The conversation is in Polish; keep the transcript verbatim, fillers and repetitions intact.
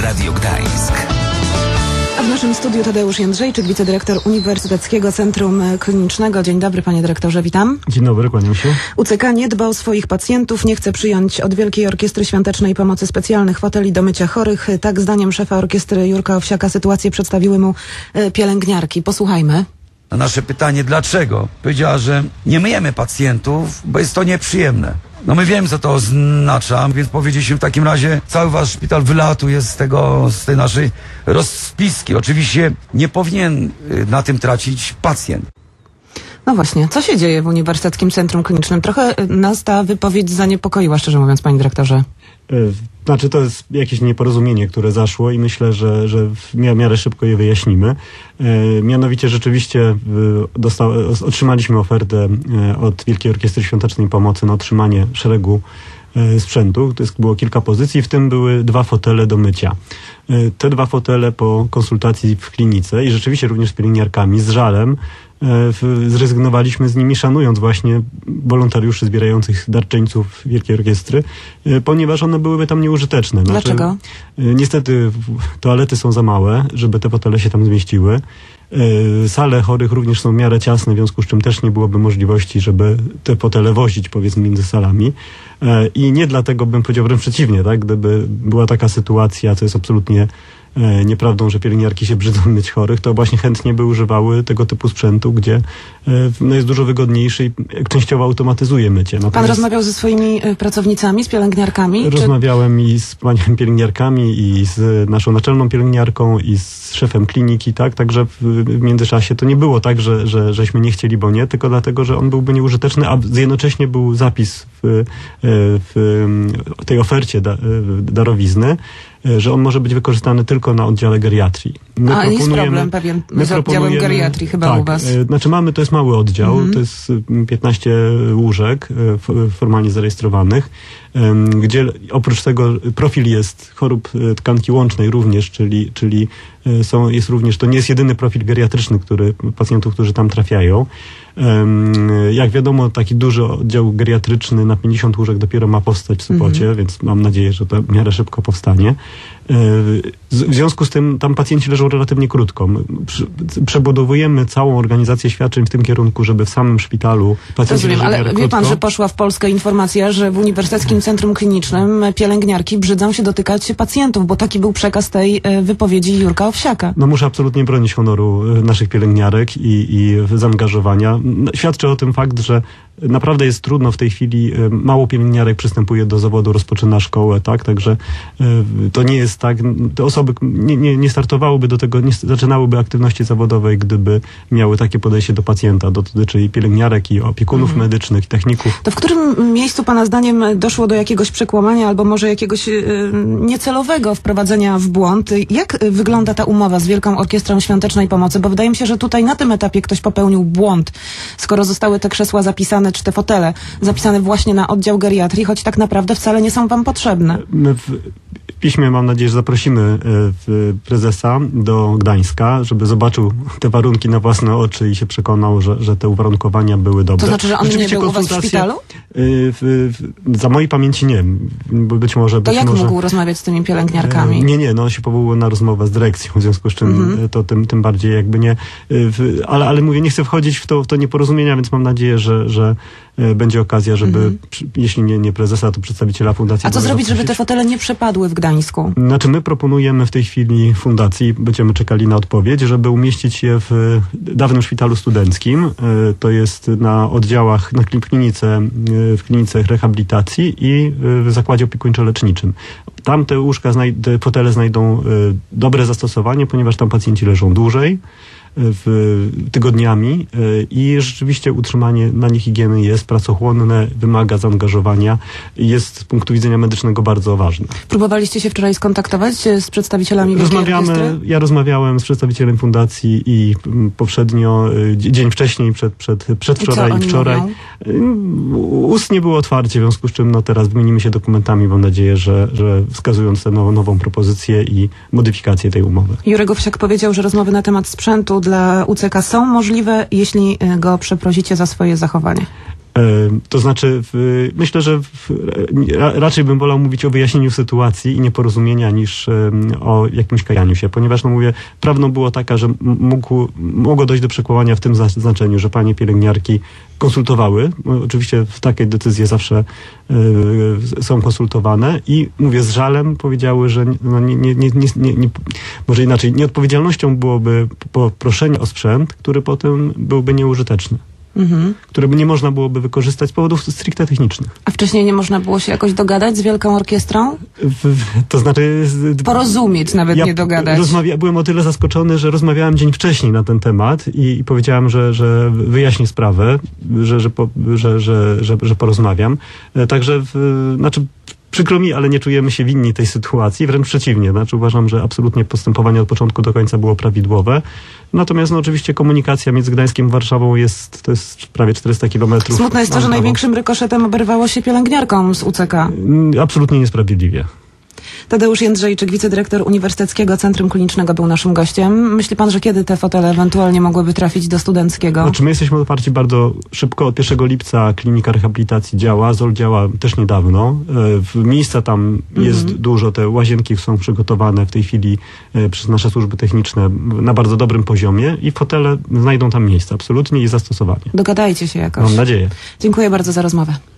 Radio Gdańsk. A w naszym studiu Tadeusz Jędrzejczyk, wicedyrektor Uniwersyteckiego Centrum Klinicznego. Dzień dobry, panie dyrektorze, witam. Dzień dobry, kłaniam się. U C K nie dba o swoich pacjentów, nie chce przyjąć od Wielkiej Orkiestry Świątecznej Pomocy specjalnych foteli do mycia chorych. Tak zdaniem szefa orkiestry Jurka Owsiaka sytuację przedstawiły mu pielęgniarki. Posłuchajmy. Na nasze pytanie, dlaczego? Powiedziała, że nie myjemy pacjentów, bo jest to nieprzyjemne. No my wiemy, co to oznacza, więc powiedzieliśmy w takim razie, cały wasz szpital wylatuje z tego, z tej naszej rozpiski. Oczywiście nie powinien na tym tracić pacjent. No właśnie, co się dzieje w Uniwersyteckim Centrum Klinicznym? Trochę nas ta wypowiedź zaniepokoiła, szczerze mówiąc, panie dyrektorze. Znaczy, to jest jakieś nieporozumienie, które zaszło i myślę, że, że w miarę szybko je wyjaśnimy. E, mianowicie rzeczywiście e, dosta- otrzymaliśmy ofertę e, od Wielkiej Orkiestry Świątecznej Pomocy na otrzymanie szeregu e, sprzętu. To jest, było kilka pozycji, w tym były dwa fotele do mycia. E, te dwa fotele po konsultacji w klinice i rzeczywiście również z pielęgniarkami, z żalem, zrezygnowaliśmy z nimi, szanując właśnie wolontariuszy zbierających darczyńców Wielkiej Orkiestry, ponieważ one byłyby tam nieużyteczne. Znaczy, dlaczego? Niestety toalety są za małe, żeby te fotele się tam zmieściły. Sale chorych również są w miarę ciasne, w związku z czym też nie byłoby możliwości, żeby te fotele wozić, powiedzmy, między salami. I nie dlatego bym powiedział, wręcz przeciwnie, tak? Gdyby była taka sytuacja, co jest absolutnie nieprawdą, że pielęgniarki się brzydzą myć chorych, to właśnie chętnie by używały tego typu sprzętu, gdzie no, jest dużo wygodniejszy i częściowo automatyzuje mycie. Natomiast pan rozmawiał ze swoimi pracownicami, z pielęgniarkami? Rozmawiałem czy... i z paniami pielęgniarkami, i z naszą naczelną pielęgniarką, i z szefem kliniki, tak? Także w międzyczasie to nie było tak, że, że żeśmy nie chcieli, bo nie, tylko dlatego, że on byłby nieużyteczny, a jednocześnie był zapis w, w tej ofercie da, darowizny, że on może być wykorzystany tylko na oddziale geriatrii. My A jest problem pewien z oddziałem geriatrii chyba tak, u was. Znaczy mamy, to jest mały oddział, mm-hmm. to jest piętnaście łóżek formalnie zarejestrowanych, gdzie oprócz tego profil jest chorób tkanki łącznej również, czyli, czyli są, jest również, to nie jest jedyny profil geriatryczny, który pacjentów, którzy tam trafiają. Jak wiadomo, taki duży oddział geriatryczny na pięćdziesiąt łóżek dopiero ma powstać w Sopocie, mm-hmm. więc mam nadzieję, że to w miarę szybko powstanie. W związku z tym tam pacjenci leżą relatywnie krótko. Przebudowujemy całą organizację świadczeń w tym kierunku, żeby w samym szpitalu pacjenci leżeli w miarę krótko. Ale wie pan, że poszła w Polskę informacja, że w Uniwersyteckim Centrum Klinicznym pielęgniarki brzydzą się dotykać pacjentów, bo taki był przekaz tej wypowiedzi Jurka Owsiaka. No muszę absolutnie bronić honoru naszych pielęgniarek i, i zaangażowania. Świadczy o tym fakt, że naprawdę jest trudno w tej chwili, mało pielęgniarek przystępuje do zawodu, rozpoczyna szkołę, tak, także to nie jest tak, te osoby nie, nie, nie startowałyby do tego, nie zaczynałyby aktywności zawodowej, gdyby miały takie podejście do pacjenta, dotyczy i pielęgniarek, i opiekunów mhm. medycznych, i techników. To w którym miejscu pana zdaniem doszło do jakiegoś przekłamania, albo może jakiegoś y, niecelowego wprowadzenia w błąd? Jak wygląda ta umowa z Wielką Orkiestrą Świątecznej Pomocy? Bo wydaje mi się, że tutaj na tym etapie ktoś popełnił błąd, skoro zostały te krzesła zapisane, czy te fotele zapisane właśnie na oddział geriatrii, choć tak naprawdę wcale nie są wam potrzebne. My w piśmie, mam nadzieję, że zaprosimy prezesa do Gdańska, żeby zobaczył te warunki na własne oczy i się przekonał, że, że te uwarunkowania były dobre. To znaczy, że on nie był u was w szpitalu? W, w, za mojej pamięci nie. Bo być może, to być jak może, mógł rozmawiać z tymi pielęgniarkami? Nie, nie, no on się powołał na rozmowę z dyrekcją, w związku z czym mm-hmm. to tym, tym bardziej jakby nie. W, ale, ale mówię, nie chcę wchodzić w to, w to nieporozumienia, więc mam nadzieję, że, że będzie okazja, żeby, mm-hmm. jeśli nie, nie prezesa, to przedstawiciela fundacji. A co zrobić, żeby te fotele nie przepadły w Gdańsku? Znaczy my proponujemy w tej chwili fundacji, będziemy czekali na odpowiedź, żeby umieścić je w dawnym szpitalu studenckim. To jest na oddziałach, na klinice, w klinice rehabilitacji i w zakładzie opiekuńczo-leczniczym. Tam te łóżka, te fotele znajdą dobre zastosowanie, ponieważ tam pacjenci leżą dłużej, w tygodniami i rzeczywiście utrzymanie na nich higieny jest pracochłonne, wymaga zaangażowania i jest z punktu widzenia medycznego bardzo ważne. Próbowaliście się wczoraj skontaktować z przedstawicielami Wielkiej Orkiestry? Ja rozmawiałem z przedstawicielem fundacji i poprzednio, dzień wcześniej, przed, przed, przedwczoraj i, i wczoraj. Mówią? Ustnie było otwarcie, w związku z czym no teraz wymienimy się dokumentami, mam nadzieję, że, że wskazując tę nową, nową propozycję i modyfikację tej umowy. Jurek Owsiak powiedział, że rozmowy na temat sprzętu dla U C K są możliwe, jeśli go przeprosicie za swoje zachowanie. To znaczy, w, myślę, że w, ra, raczej bym wolał mówić o wyjaśnieniu sytuacji i nieporozumienia niż um, o jakimś kajaniu się, ponieważ, no mówię, prawdą było taka, że mógł, mogło dojść do przekłamania w tym znaczeniu, że panie pielęgniarki konsultowały. Oczywiście takie decyzje zawsze y, są konsultowane i mówię, z żalem powiedziały, że no, nie, nie, nie, nie, nie, może inaczej, nieodpowiedzialnością byłoby poproszenie o sprzęt, który potem byłby nieużyteczny. Mhm. Które by nie można byłoby wykorzystać z powodów stricte technicznych. A wcześniej nie można było się jakoś dogadać z Wielką Orkiestrą? W, to znaczy... Porozumieć, nawet ja nie dogadać. Rozmawia, byłem o tyle zaskoczony, że rozmawiałem dzień wcześniej na ten temat i, i powiedziałem, że, że wyjaśnię sprawę, że, że, po, że, że, że, że porozmawiam. Także, w, znaczy... Przykro mi, ale nie czujemy się winni tej sytuacji, wręcz przeciwnie. Znaczy uważam, że absolutnie postępowanie od początku do końca było prawidłowe. Natomiast no, oczywiście komunikacja między Gdańskiem a Warszawą jest, to jest prawie czterysta kilometrów. Smutne jest to, że największym rykoszetem oberwało się pielęgniarką z U C K. Absolutnie niesprawiedliwie. Tadeusz Jędrzejczyk, wicedyrektor Uniwersyteckiego Centrum Klinicznego, był naszym gościem. Myśli pan, że kiedy te fotele ewentualnie mogłyby trafić do Studenckiego? Znaczy my jesteśmy otwarci bardzo szybko. Od pierwszego lipca klinika rehabilitacji działa. Z O L działa też niedawno. W miejsca tam mhm. jest dużo. Te łazienki są przygotowane w tej chwili przez nasze służby techniczne na bardzo dobrym poziomie i fotele znajdą tam miejsce absolutnie i zastosowanie. Dogadajcie się jakoś. Mam nadzieję. Dziękuję bardzo za rozmowę.